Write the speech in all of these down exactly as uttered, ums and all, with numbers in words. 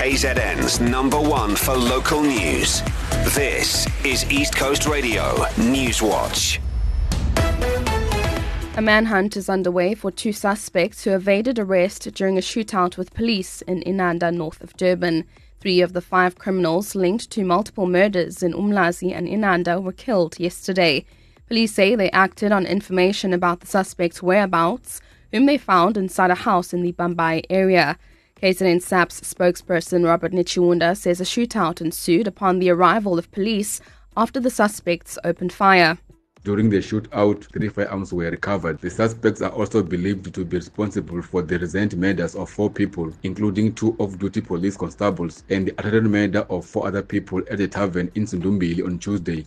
K Z N's number one for local news. This is East Coast Radio News Watch. A manhunt is underway for two suspects who evaded arrest during a shootout with police in Inanda, north of Durban. Three of the five criminals linked to multiple murders in Umlazi and Inanda were killed yesterday. Police say they acted on information about the suspects' whereabouts, whom they found inside a house in the Bambai area. K Z N S A P's spokesperson Robert Nichiwunda says a shootout ensued upon the arrival of police after the suspects opened fire. During the shootout, three firearms were recovered. The suspects are also believed to be responsible for the recent murders of four people, including two off-duty police constables, and the attempted murder of four other people at a tavern in Sundumbili on Tuesday.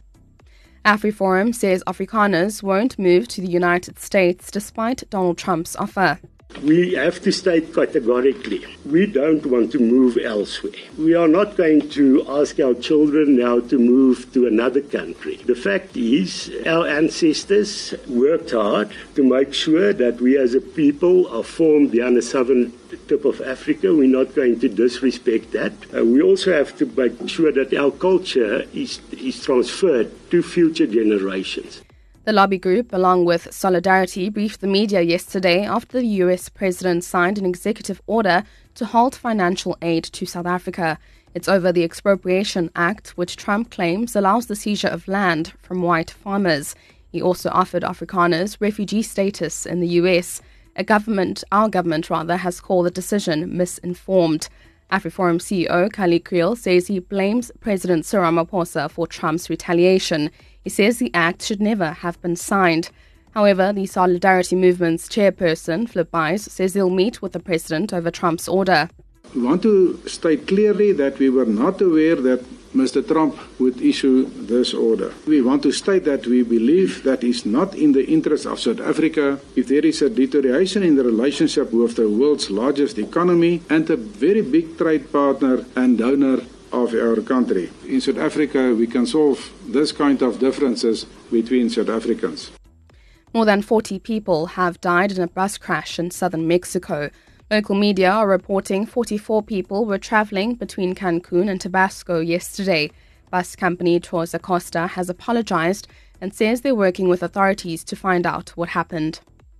AfriForum says Afrikaners won't move to the United States despite Donald Trump's offer. We have to state categorically, we don't want to move elsewhere. We are not going to ask our children now to move to another country. The fact is, our ancestors worked hard to make sure that we as a people are formed on the southern tip of Africa. We're not going to disrespect that. Uh, we also have to make sure that our culture is, is transferred to future generations. The lobby group, along with Solidarity, briefed the media yesterday after the U S president signed an executive order to halt financial aid to South Africa. It's over the Expropriation Act, which Trump claims allows the seizure of land from white farmers. He also offered Afrikaners refugee status in the U S. A government, our government rather, has called the decision misinformed. AfriForum C E O Kali Kriel says he blames President Cyril Ramaphosa for Trump's retaliation. He says the act should never have been signed. However, the Solidarity Movement's chairperson, Flip Buys, says they'll meet with the president over Trump's order. We want to state clearly that we were not aware that Mister Trump would issue this order. We want to state that we believe that it's not in the interest of South Africa if there is a deterioration in the relationship with the world's largest economy and a very big trade partner and donor of our country. In South Africa, we can solve this kind of differences between South Africans. More than forty people have died in a bus crash in southern Mexico. Local media are reporting forty-four people were traveling between Cancun and Tabasco yesterday. Bus company Tours Acosta has apologized and says they're working with authorities to find out what happened.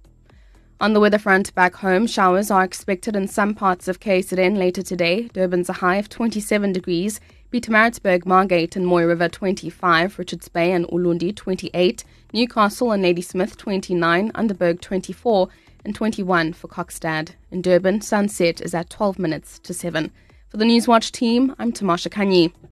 On the weather front back home, showers are expected in some parts of K Z N later today. Durban's a high of twenty-seven degrees, Pietermaritzburg, Margate and Mooi River twenty-five, Richards Bay and Ulundi twenty-eight, Newcastle and Ladysmith twenty-nine, Underberg twenty-four and twenty-one for Kokstad. In Durban, sunset is at twelve minutes to seven. For the Newswatch team, I'm Tamasha Kanyi.